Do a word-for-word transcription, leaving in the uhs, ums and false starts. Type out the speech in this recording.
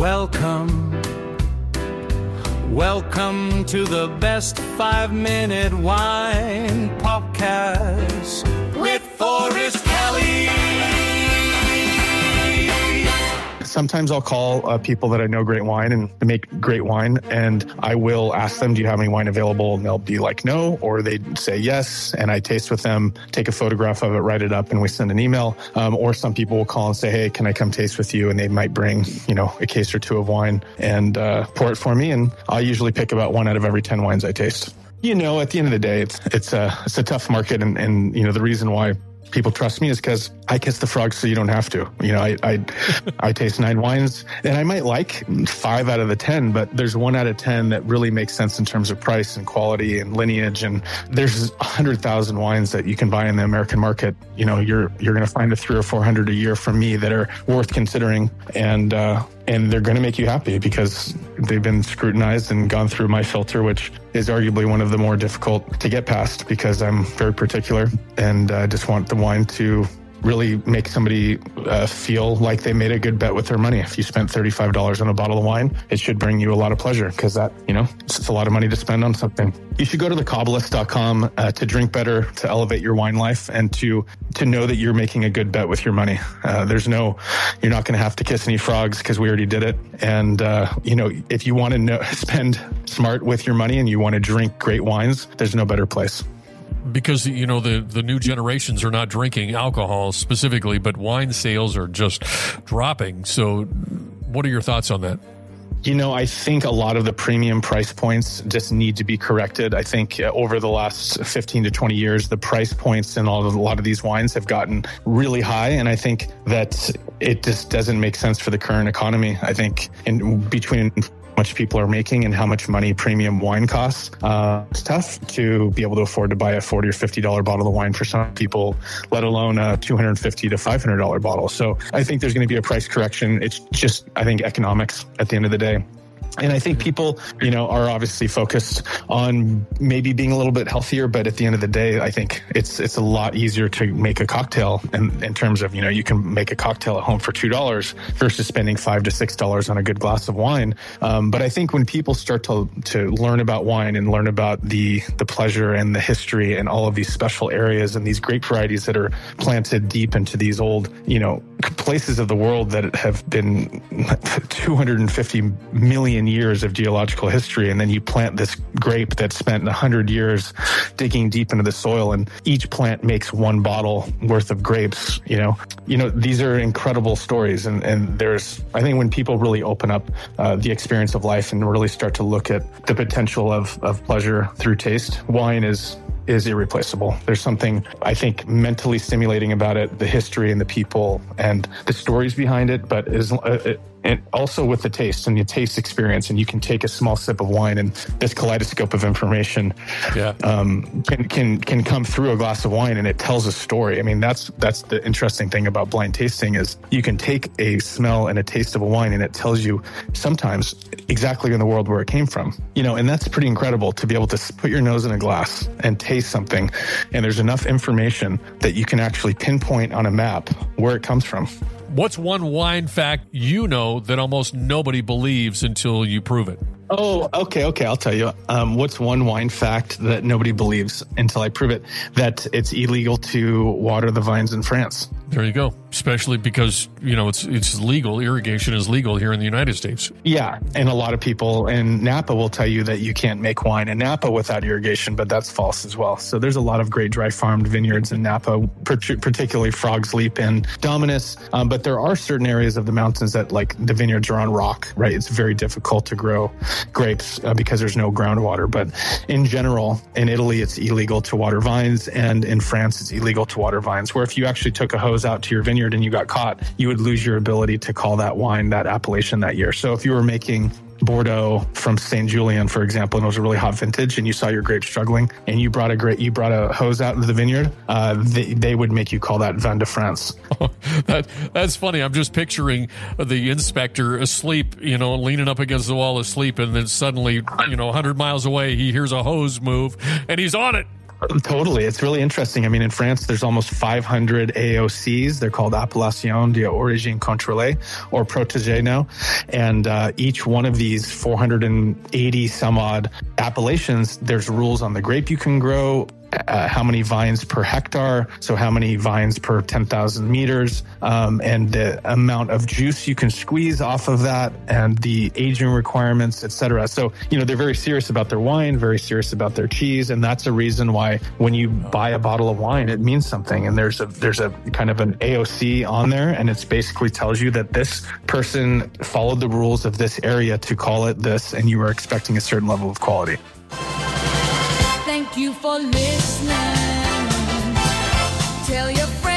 Welcome, welcome to the best five-minute wine podcast with Forrest Kelly. Sometimes I'll call uh, people that I know great wine and they make great wine, and I will ask them, do you have any wine available? And they'll be like, no, or they say yes, and I taste with them, take a photograph of it, write it up, and we send an email. Um, or some people will call and say, hey, can I come taste with you? And they might bring, you know, a case or two of wine and uh, pour it for me, and I'll usually pick about one out of every ten wines I taste. You know, at the end of the day, it's it's a, it's a tough market, and, and, you know, the reason why people trust me is because I kiss the frogs so you don't have to. You know, I, I I taste nine wines, and I might like five out of the ten, but there's one out of ten that really makes sense in terms of price and quality and lineage. And there's a hundred thousand wines that you can buy in the American market. You know, you're you're going to find a three or four hundred a year from me that are worth considering, and uh, and they're going to make you happy because they've been scrutinized and gone through my filter, which is arguably one of the more difficult to get past because I'm very particular, and I uh, just want the wine to really make somebody uh, feel like they made a good bet with their money. If you spent thirty-five dollars on a bottle of wine, it should bring you a lot of pleasure because that, you know, it's, it's a lot of money to spend on something. You should go to the Kabbalist dot com uh, to drink better, to elevate your wine life, and to to know that you're making a good bet with your money. Uh, there's no, you're not going to have to kiss any frogs because we already did it. And, uh, you know, if you want to know, spend smart with your money and you want to drink great wines, there's no better place. Because, you know, the, the new generations are not drinking alcohol specifically, but wine sales are just dropping. So what are your thoughts on that? You know, I think a lot of the premium price points just need to be corrected. I think uh, over the last fifteen to twenty years, the price points in all of, a lot of these wines have gotten really high. And I think that it just doesn't make sense for the current economy. I think in between how much people are making and how much money premium wine costs, uh, it's tough to be able to afford to buy a forty or fifty dollars bottle of wine for some people, let alone a two hundred fifty to five hundred dollars bottle. So I think there's going to be a price correction. It's just, I think, economics at the end of the day. And I think people, you know, are obviously focused on maybe being a little bit healthier, but at the end of the day, I think it's it's a lot easier to make a cocktail in, in terms of, you know, you can make a cocktail at home for two dollars versus spending five to six dollars on a good glass of wine. Um, but I think when people start to to learn about wine and learn about the the pleasure and the history and all of these special areas and these grape varieties that are planted deep into these old, you know, places of the world that have been two hundred fifty million years of geological history, and then you plant this grape that spent one hundred years digging deep into the soil, and each plant makes one bottle worth of grapes. You know, you know, these are incredible stories, and, and there's, I think when people really open up uh, the experience of life and really start to look at the potential of, of pleasure through taste, wine is is irreplaceable. There's something, I think, mentally stimulating about it, the history and the people and the stories behind it, but is uh, it, and also with the taste and the taste experience. And you can take a small sip of wine, and this kaleidoscope of information yeah. um, can can can come through a glass of wine, and it tells a story. I mean, that's that's the interesting thing about blind tasting is you can take a smell and a taste of a wine, and it tells you sometimes exactly in the world where it came from. You know, and that's pretty incredible to be able to put your nose in a glass and taste something, and there's enough information that you can actually pinpoint on a map where it comes from. What's one wine fact you know that almost nobody believes until you prove it? Oh, okay, okay. I'll tell you. Um, what's one wine fact that nobody believes until I prove it? That it's illegal to water the vines in France. There you go. Especially because, you know, it's it's legal. Irrigation is legal here in the United States. Yeah, and a lot of people in Napa will tell you that you can't make wine in Napa without irrigation, but that's false as well. So there's a lot of great dry farmed vineyards in Napa, particularly Frog's Leap and Dominus. Um, but there are certain areas of the mountains that, like, the vineyards are on rock, right? It's very difficult to grow grapes uh, because there's no groundwater. But in general, in Italy, it's illegal to water vines, and in France, it's illegal to water vines, where if you actually took a hose out to your vineyard and you got caught, you would lose your ability to call that wine, that appellation that year. So if you were making Bordeaux from Saint Julien, for example, and it was a really hot vintage, and you saw your grapes struggling, and you brought a grape, you brought a hose out into the vineyard, uh, they, they would make you call that Vin de France. Oh, that that's funny. I'm just picturing the inspector asleep, you know, leaning up against the wall asleep, and then suddenly, you know, one hundred miles away, he hears a hose move, and he's on it. Totally. It's really interesting. I mean, in France, there's almost five hundred A O Cs. They're called Appellation d'origine contrôlée, or protégée now. And uh, each one of these four hundred eighty some odd appellations, there's rules on the grape you can grow, Uh, how many vines per hectare, so how many vines per ten thousand meters, um, and the amount of juice you can squeeze off of that, and the aging requirements, et cetera. So, you know, they're very serious about their wine, very serious about their cheese, and that's a reason why when you buy a bottle of wine, it means something. And there's a there's a kind of an A O C on there, and it basically tells you that this person followed the rules of this area to call it this, and you were expecting a certain level of quality. Thank you for listening. Tell your friends.